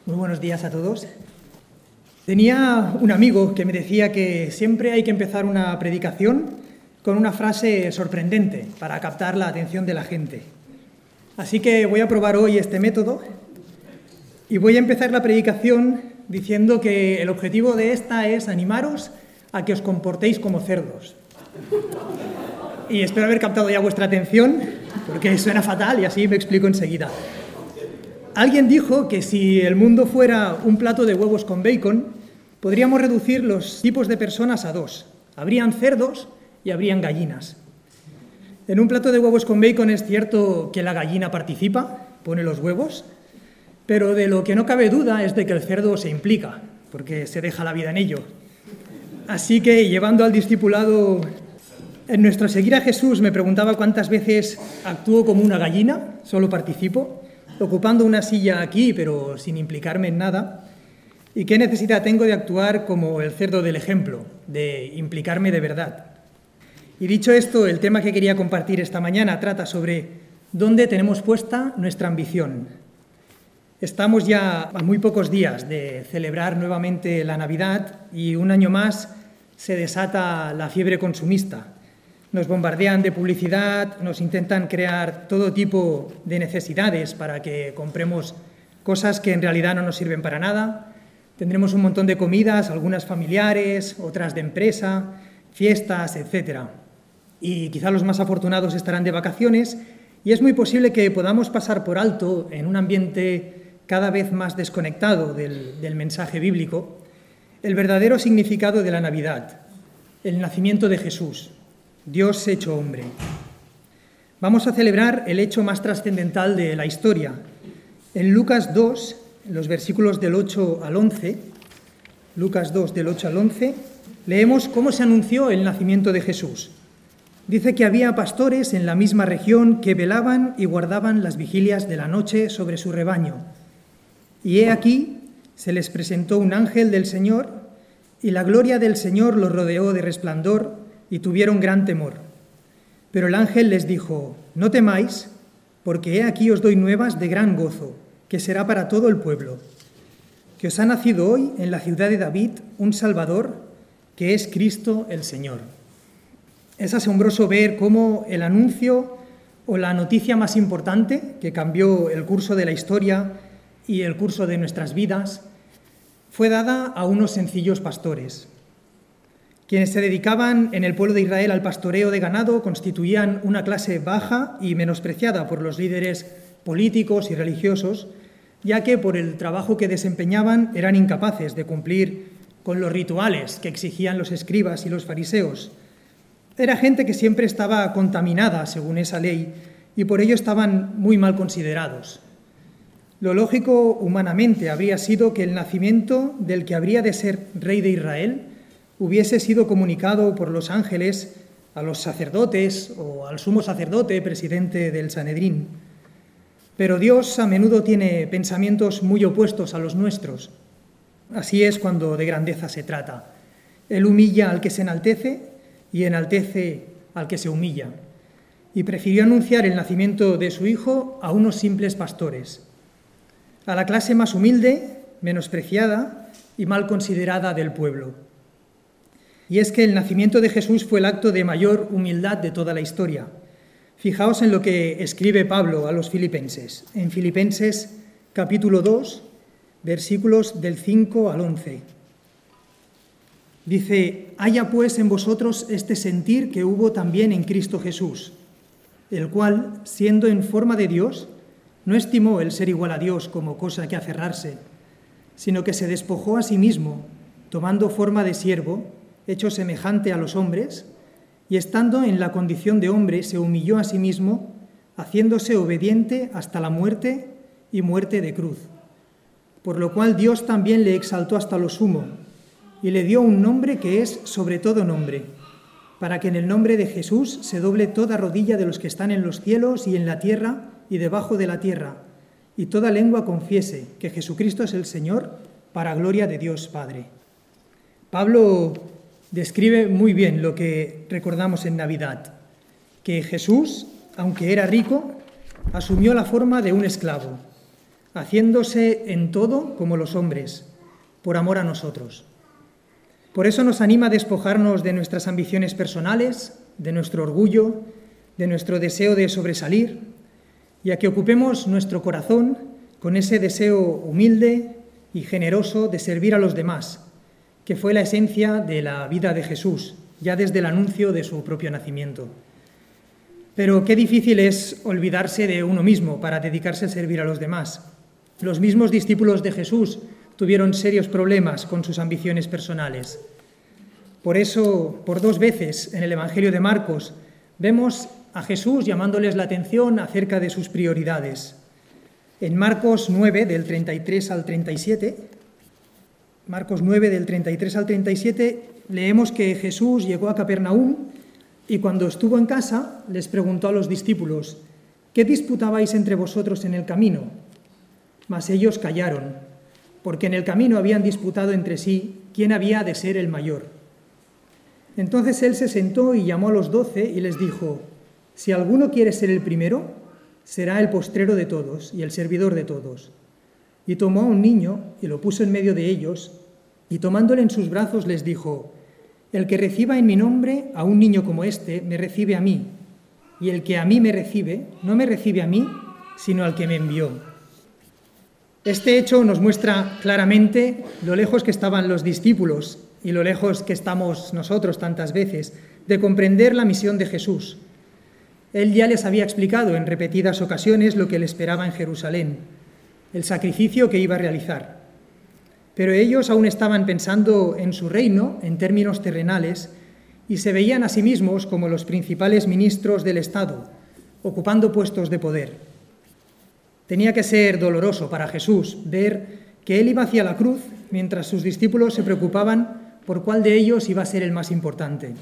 Muy buenos días a todos. Tenía un amigo que me decía que siempre hay que empezar una predicación con una frase sorprendente para captar la atención de la gente. Así que voy a probar hoy este método y voy a empezar la predicación diciendo que el objetivo de esta es animaros a que os comportéis como cerdos. Y espero haber captado ya vuestra atención, porque suena fatal y así me explico enseguida. Alguien dijo que si el mundo fuera un plato de huevos con bacon, podríamos reducir los tipos de personas a dos. Habrían cerdos y habrían gallinas. En un plato de huevos con bacon es cierto que la gallina participa, pone los huevos, pero de lo que no cabe duda es de que el cerdo se implica, porque se deja la vida en ello. Así que, llevando al discipulado, en nuestro seguir a Jesús me preguntaba cuántas veces actúo como una gallina, solo participo, ocupando una silla aquí, pero sin implicarme en nada, y qué necesidad tengo de actuar como el cerdo del ejemplo, de implicarme de verdad. Y dicho esto, el tema que quería compartir esta mañana trata sobre dónde tenemos puesta nuestra ambición. Estamos ya a muy pocos días de celebrar nuevamente la Navidad y un año más se desata la fiebre consumista. Nos bombardean de publicidad, nos intentan crear todo tipo de necesidades para que compremos cosas que en realidad no nos sirven para nada. Tendremos un montón de comidas, algunas familiares, otras de empresa, fiestas, etc. Y quizá los más afortunados estarán de vacaciones y es muy posible que podamos pasar por alto en un ambiente cada vez más desconectado del mensaje bíblico el verdadero significado de la Navidad, el nacimiento de Jesús, Dios hecho hombre. Vamos a celebrar el hecho más trascendental de la historia. En Lucas 2, en los versículos del 8 al 11, Lucas 2, del 8 al 11, leemos cómo se anunció el nacimiento de Jesús. Dice que había pastores en la misma región que velaban y guardaban las vigilias de la noche sobre su rebaño. Y he aquí, se les presentó un ángel del Señor, y la gloria del Señor los rodeó de resplandor, y tuvieron gran temor. Pero el ángel les dijo: no temáis, porque he aquí os doy nuevas de gran gozo, que será para todo el pueblo, que os ha nacido hoy en la ciudad de David un Salvador, que es Cristo el Señor. Es asombroso ver cómo el anuncio o la noticia más importante que cambió el curso de la historia y el curso de nuestras vidas fue dada a unos sencillos pastores. Quienes se dedicaban en el pueblo de Israel al pastoreo de ganado constituían una clase baja y menospreciada por los líderes políticos y religiosos, ya que por el trabajo que desempeñaban eran incapaces de cumplir con los rituales que exigían los escribas y los fariseos. Era gente que siempre estaba contaminada según esa ley y por ello estaban muy mal considerados. Lo lógico humanamente habría sido que el nacimiento del que habría de ser rey de Israel hubiese sido comunicado por los ángeles a los sacerdotes o al sumo sacerdote, presidente del Sanedrín. Pero Dios a menudo tiene pensamientos muy opuestos a los nuestros. Así es cuando de grandeza se trata. Él humilla al que se enaltece y enaltece al que se humilla. Y prefirió anunciar el nacimiento de su Hijo a unos simples pastores, a la clase más humilde, menospreciada y mal considerada del pueblo. Y es que el nacimiento de Jesús fue el acto de mayor humildad de toda la historia. Fijaos en lo que escribe Pablo a los filipenses, en Filipenses capítulo 2, versículos del 5 al 11. Dice: haya pues en vosotros este sentir que hubo también en Cristo Jesús, el cual, siendo en forma de Dios, no estimó el ser igual a Dios como cosa que aferrarse, sino que se despojó a sí mismo, tomando forma de siervo, hecho semejante a los hombres, y estando en la condición de hombre se humilló a sí mismo, haciéndose obediente hasta la muerte y muerte de cruz. Por lo cual Dios también le exaltó hasta lo sumo, y le dio un nombre que es sobre todo nombre, para que en el nombre de Jesús se doble toda rodilla de los que están en los cielos y en la tierra y debajo de la tierra, y toda lengua confiese que Jesucristo es el Señor, para gloria de Dios Padre. Pablo describe muy bien lo que recordamos en Navidad, que Jesús, aunque era rico, asumió la forma de un esclavo, haciéndose en todo como los hombres, por amor a nosotros. Por eso nos anima a despojarnos de nuestras ambiciones personales, de nuestro orgullo, de nuestro deseo de sobresalir, y a que ocupemos nuestro corazón con ese deseo humilde y generoso de servir a los demás, que fue la esencia de la vida de Jesús, ya desde el anuncio de su propio nacimiento. Pero qué difícil es olvidarse de uno mismo para dedicarse a servir a los demás. Los mismos discípulos de Jesús tuvieron serios problemas con sus ambiciones personales. Por eso, por 2 veces en el Evangelio de Marcos, vemos a Jesús llamándoles la atención acerca de sus prioridades. En Marcos 9, del 33 al 37, leemos que Jesús llegó a Capernaum y cuando estuvo en casa les preguntó a los discípulos: ¿qué disputabais entre vosotros en el camino? Mas ellos callaron, porque en el camino habían disputado entre sí quién había de ser el mayor. Entonces él se sentó y llamó a los 12 y les dijo: si alguno quiere ser el primero, será el postrero de todos y el servidor de todos. Y tomó a un niño y lo puso en medio de ellos, y tomándole en sus brazos les dijo: el que reciba en mi nombre a un niño como este, me recibe a mí, y el que a mí me recibe, no me recibe a mí, sino al que me envió. Este hecho nos muestra claramente lo lejos que estaban los discípulos y lo lejos que estamos nosotros tantas veces de comprender la misión de Jesús. Él ya les había explicado en repetidas ocasiones lo que le esperaba en Jerusalén, el sacrificio que iba a realizar. Pero ellos aún estaban pensando en su reino en términos terrenales y se veían a sí mismos como los principales ministros del Estado, ocupando puestos de poder. Tenía que ser doloroso para Jesús ver que él iba hacia la cruz mientras sus discípulos se preocupaban por cuál de ellos iba a ser el más importante.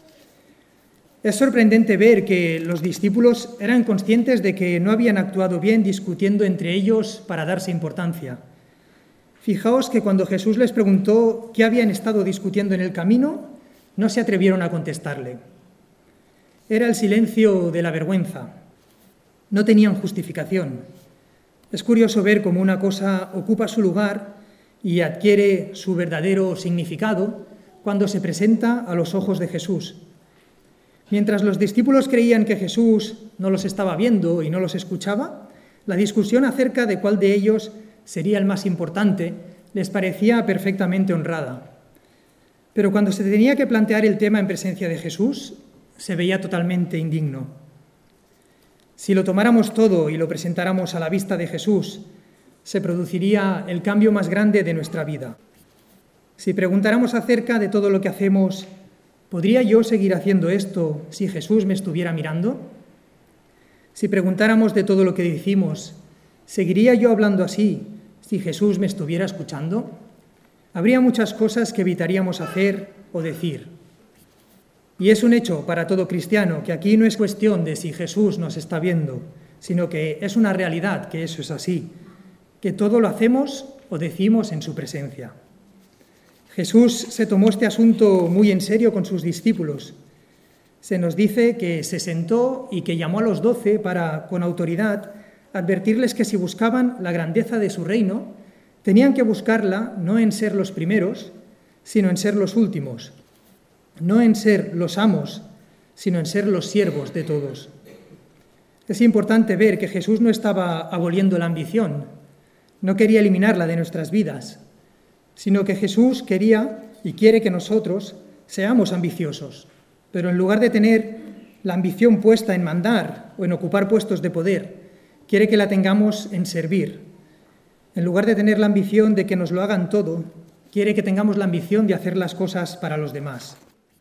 Es sorprendente ver que los discípulos eran conscientes de que no habían actuado bien discutiendo entre ellos para darse importancia. Fijaos que cuando Jesús les preguntó qué habían estado discutiendo en el camino, no se atrevieron a contestarle. Era el silencio de la vergüenza. No tenían justificación. Es curioso ver cómo una cosa ocupa su lugar y adquiere su verdadero significado cuando se presenta a los ojos de Jesús. Mientras los discípulos creían que Jesús no los estaba viendo y no los escuchaba, la discusión acerca de cuál de ellos sería el más importante les parecía perfectamente honrada. Pero cuando se tenía que plantear el tema en presencia de Jesús, se veía totalmente indigno. Si lo tomáramos todo y lo presentáramos a la vista de Jesús, se produciría el cambio más grande de nuestra vida. Si preguntáramos acerca de todo lo que hacemos, ¿podría yo seguir haciendo esto si Jesús me estuviera mirando? Si preguntáramos de todo lo que decimos, ¿seguiría yo hablando así si Jesús me estuviera escuchando? Habría muchas cosas que evitaríamos hacer o decir. Y es un hecho para todo cristiano que aquí no es cuestión de si Jesús nos está viendo, sino que es una realidad que eso es así, que todo lo hacemos o decimos en su presencia. Jesús se tomó este asunto muy en serio con sus discípulos. Se nos dice que se sentó y que llamó a los 12 para, con autoridad, advertirles que si buscaban la grandeza de su reino, tenían que buscarla no en ser los primeros, sino en ser los últimos, no en ser los amos, sino en ser los siervos de todos. Es importante ver que Jesús no estaba aboliendo la ambición, no quería eliminarla de nuestras vidas, sino que Jesús quería y quiere que nosotros seamos ambiciosos, pero en lugar de tener la ambición puesta en mandar o en ocupar puestos de poder, quiere que la tengamos en servir. En lugar de tener la ambición de que nos lo hagan todo, quiere que tengamos la ambición de hacer las cosas para los demás.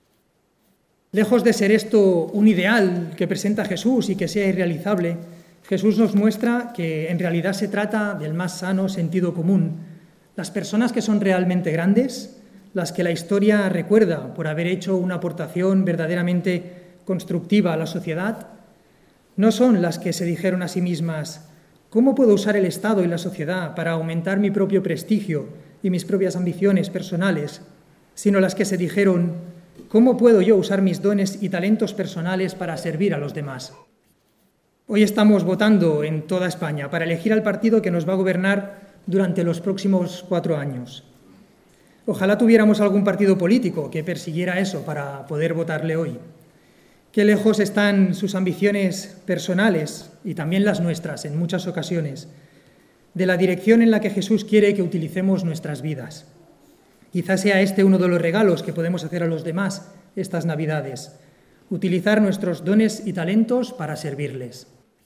Lejos de ser esto un ideal que presenta Jesús y que sea irrealizable, Jesús nos muestra que en realidad se trata del más sano sentido común. Las personas que son realmente grandes, las que la historia recuerda por haber hecho una aportación verdaderamente constructiva a la sociedad, no son las que se dijeron a sí mismas: ¿cómo puedo usar el Estado y la sociedad para aumentar mi propio prestigio y mis propias ambiciones personales? Sino las que se dijeron: ¿cómo puedo yo usar mis dones y talentos personales para servir a los demás? Hoy estamos votando en toda España para elegir al partido que nos va a gobernar durante los próximos 4 años. Ojalá tuviéramos algún partido político que persiguiera eso para poder votarle hoy. Qué lejos están sus ambiciones personales y también las nuestras en muchas ocasiones de la dirección en la que Jesús quiere que utilicemos nuestras vidas. Quizás sea este uno de los regalos que podemos hacer a los demás estas Navidades, utilizar nuestros dones y talentos para servirles.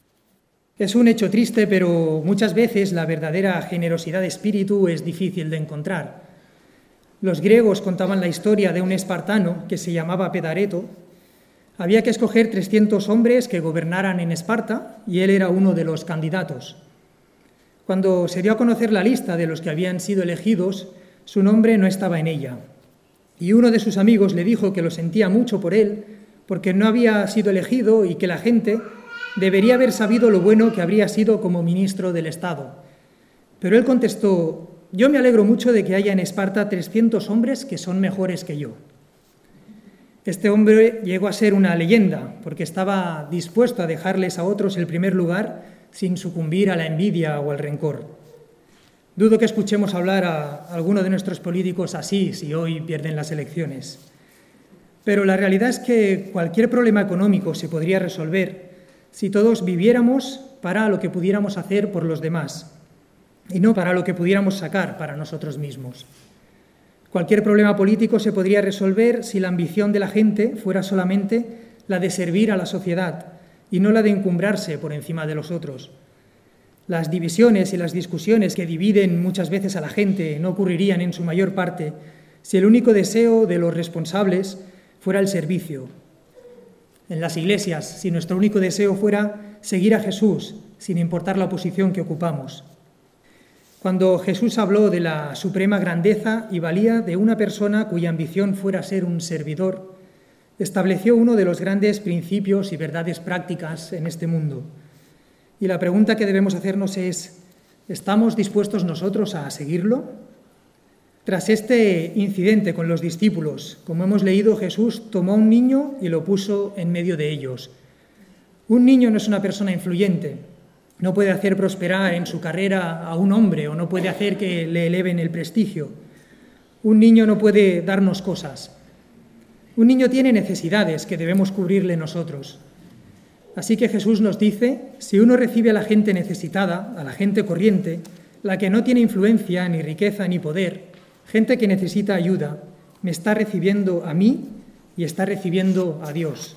Es un hecho triste, pero muchas veces la verdadera generosidad de espíritu es difícil de encontrar. Los griegos contaban la historia de un espartano que se llamaba Pedareto. Había que escoger 300 hombres que gobernaran en Esparta y él era uno de los candidatos. Cuando se dio a conocer la lista de los que habían sido elegidos, su nombre no estaba en ella. Y uno de sus amigos le dijo que lo sentía mucho por él, porque no había sido elegido y que la gente debería haber sabido lo bueno que habría sido como ministro del Estado. Pero él contestó: yo me alegro mucho de que haya en Esparta 300 hombres que son mejores que yo. Este hombre llegó a ser una leyenda, porque estaba dispuesto a dejarles a otros el primer lugar sin sucumbir a la envidia o al rencor. Dudo que escuchemos hablar a alguno de nuestros políticos así si hoy pierden las elecciones. Pero la realidad es que cualquier problema económico se podría resolver si todos viviéramos para lo que pudiéramos hacer por los demás y no para lo que pudiéramos sacar para nosotros mismos. Cualquier problema político se podría resolver si la ambición de la gente fuera solamente la de servir a la sociedad y no la de encumbrarse por encima de los otros. Las divisiones y las discusiones que dividen muchas veces a la gente no ocurrirían en su mayor parte si el único deseo de los responsables fuera el servicio. En las iglesias, si nuestro único deseo fuera seguir a Jesús, sin importar la posición que ocupamos. Cuando Jesús habló de la suprema grandeza y valía de una persona cuya ambición fuera ser un servidor, estableció uno de los grandes principios y verdades prácticas en este mundo. Y la pregunta que debemos hacernos es: ¿estamos dispuestos nosotros a seguirlo? Tras este incidente con los discípulos, como hemos leído, Jesús tomó a un niño y lo puso en medio de ellos. Un niño no es una persona influyente, no puede hacer prosperar en su carrera a un hombre o no puede hacer que le eleven el prestigio. Un niño no puede darnos cosas. Un niño tiene necesidades que debemos cubrirle nosotros. Así que Jesús nos dice: si uno recibe a la gente necesitada, a la gente corriente, la que no tiene influencia, ni riqueza, ni poder, gente que necesita ayuda, me está recibiendo a mí y está recibiendo a Dios.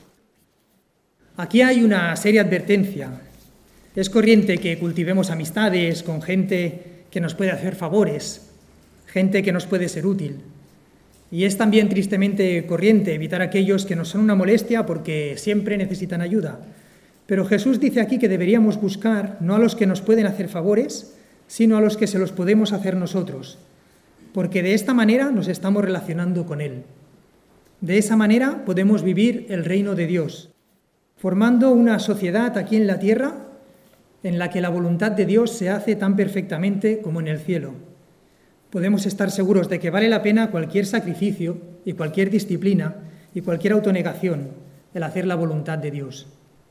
Aquí hay una seria advertencia. Es corriente que cultivemos amistades con gente que nos puede hacer favores, gente que nos puede ser útil. Y es también tristemente corriente evitar a aquellos que nos son una molestia porque siempre necesitan ayuda. Pero Jesús dice aquí que deberíamos buscar no a los que nos pueden hacer favores, sino a los que se los podemos hacer nosotros, porque de esta manera nos estamos relacionando con Él. De esa manera podemos vivir el reino de Dios, formando una sociedad aquí en la tierra en la que la voluntad de Dios se hace tan perfectamente como en el cielo. Podemos estar seguros de que vale la pena cualquier sacrificio y cualquier disciplina y cualquier autonegación el hacer la voluntad de Dios.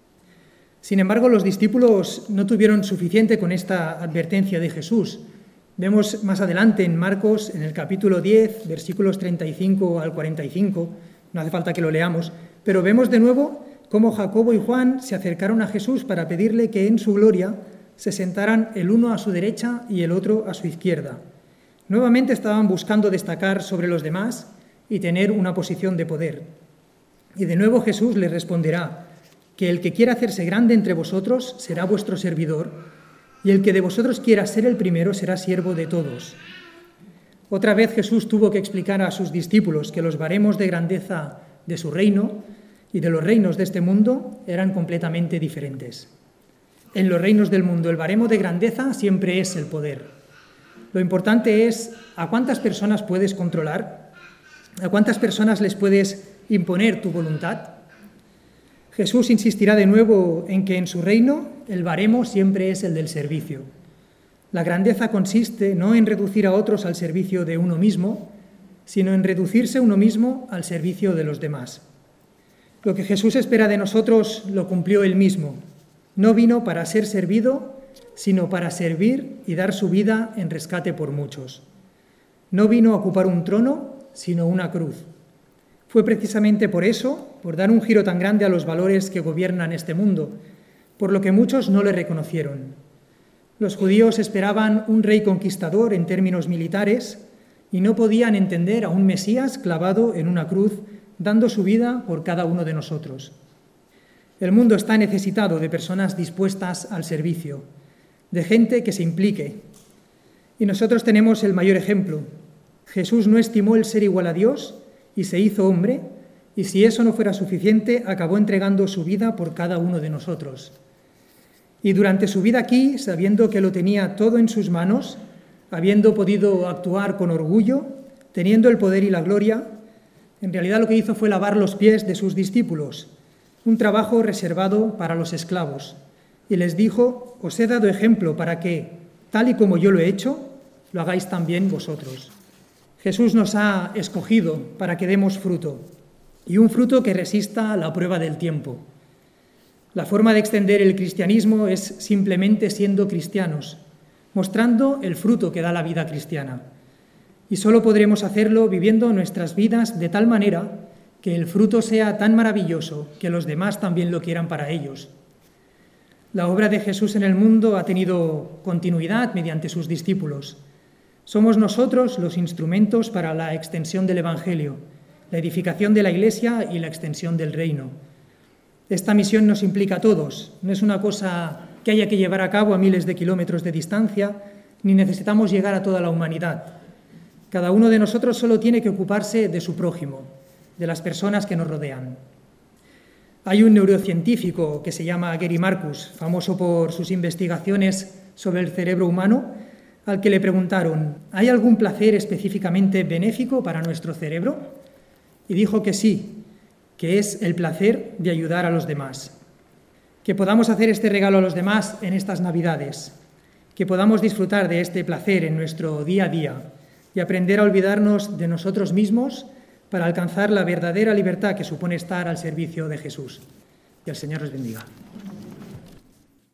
Sin embargo, los discípulos no tuvieron suficiente con esta advertencia de Jesús. Vemos más adelante en Marcos, en el capítulo 10, versículos 35 al 45, no hace falta que lo leamos, pero vemos de nuevo cómo Jacobo y Juan se acercaron a Jesús para pedirle que en su gloria se sentaran el uno a su derecha y el otro a su izquierda. Nuevamente estaban buscando destacar sobre los demás y tener una posición de poder. Y de nuevo Jesús les responderá que el que quiera hacerse grande entre vosotros será vuestro servidor, y el que de vosotros quiera ser el primero será siervo de todos. Otra vez Jesús tuvo que explicar a sus discípulos que los baremos de grandeza de su reino y de los reinos de este mundo eran completamente diferentes. En los reinos del mundo el baremo de grandeza siempre es el poder. Lo importante es a cuántas personas puedes controlar, a cuántas personas les puedes imponer tu voluntad. Jesús insistirá de nuevo en que en su reino el baremo siempre es el del servicio. La grandeza consiste no en reducir a otros al servicio de uno mismo, sino en reducirse uno mismo al servicio de los demás. Lo que Jesús espera de nosotros lo cumplió él mismo. No vino para ser servido, sino para servir y dar su vida en rescate por muchos. No vino a ocupar un trono, sino una cruz. Fue precisamente por eso, por dar un giro tan grande a los valores que gobiernan este mundo, por lo que muchos no le reconocieron. Los judíos esperaban un rey conquistador en términos militares y no podían entender a un Mesías clavado en una cruz, dando su vida por cada uno de nosotros. El mundo está necesitado de personas dispuestas al servicio, de gente que se implique. Y nosotros tenemos el mayor ejemplo. Jesús no estimó el ser igual a Dios y se hizo hombre, y si eso no fuera suficiente, acabó entregando su vida por cada uno de nosotros. Y durante su vida aquí, sabiendo que lo tenía todo en sus manos, habiendo podido actuar con orgullo, teniendo el poder y la gloria, en realidad lo que hizo fue lavar los pies de sus discípulos, un trabajo reservado para los esclavos. Y les dijo: os he dado ejemplo para que, tal y como yo lo he hecho, lo hagáis también vosotros. Jesús nos ha escogido para que demos fruto, y un fruto que resista la prueba del tiempo. La forma de extender el cristianismo es simplemente siendo cristianos, mostrando el fruto que da la vida cristiana. Y solo podremos hacerlo viviendo nuestras vidas de tal manera que el fruto sea tan maravilloso que los demás también lo quieran para ellos. La obra de Jesús en el mundo ha tenido continuidad mediante sus discípulos. Somos nosotros los instrumentos para la extensión del Evangelio, la edificación de la Iglesia y la extensión del reino. Esta misión nos implica a todos, no es una cosa que haya que llevar a cabo a miles de kilómetros de distancia, ni necesitamos llegar a toda la humanidad. Cada uno de nosotros solo tiene que ocuparse de su prójimo, de las personas que nos rodean. Hay un neurocientífico que se llama Gary Marcus, famoso por sus investigaciones sobre el cerebro humano, al que le preguntaron: ¿hay algún placer específicamente benéfico para nuestro cerebro? Y dijo que sí, que es el placer de ayudar a los demás. Que podamos hacer este regalo a los demás en estas Navidades, que podamos disfrutar de este placer en nuestro día a día y aprender a olvidarnos de nosotros mismos para alcanzar la verdadera libertad que supone estar al servicio de Jesús. Y el Señor os bendiga.